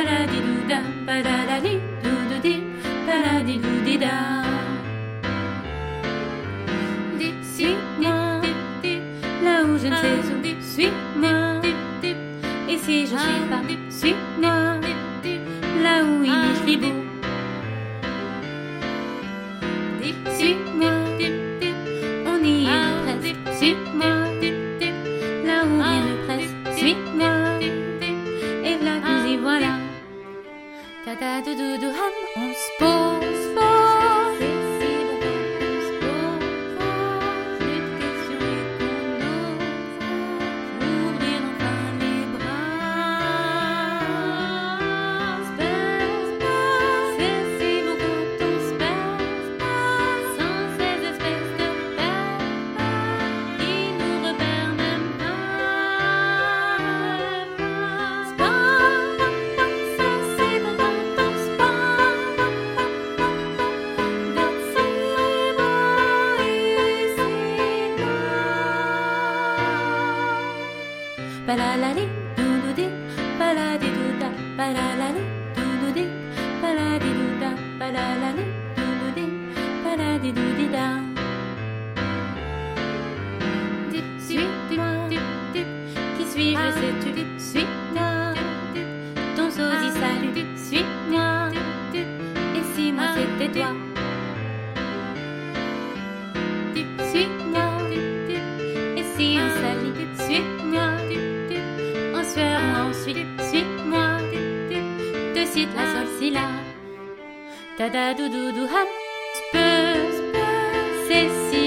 paladidouda, paladalidoudoudim, paladidoudida. Suis-moi, là où je ne sais où, suis-moi. Et si je sais pas, suis-moi, là où il est beau. Suis-moi, on y est presque, suis-moi, là où rien ne presse, suis-moi, et là nous y voilà. Ta-da-dou-dou-dou-ham, on se pose fort. C'est si bon qu'on se pose fort. Plus de questions et qu'on ose ouvrir enfin les bras. C'est si bon quand on se perd sans ces espèces de pères qui nous repèrent même pas. C'est si bon quand on se perd. That's si bon ici-là. Palalali, doudoudi, paladidouda, palalali, doudoudi, paladidouda, palalali, doudoudi, paladidoudida. Suis-moi, qui suis-je, sais-tu? Suis-moi, ton sosie salut, suis-moi, et si moi c'était toi? Suis-moi, et si on s'allie, suis-moi, en sueur ou ensuite, suis-moi, de suite la sol si la, ta-da-dou-dou-dou-ham, c'est si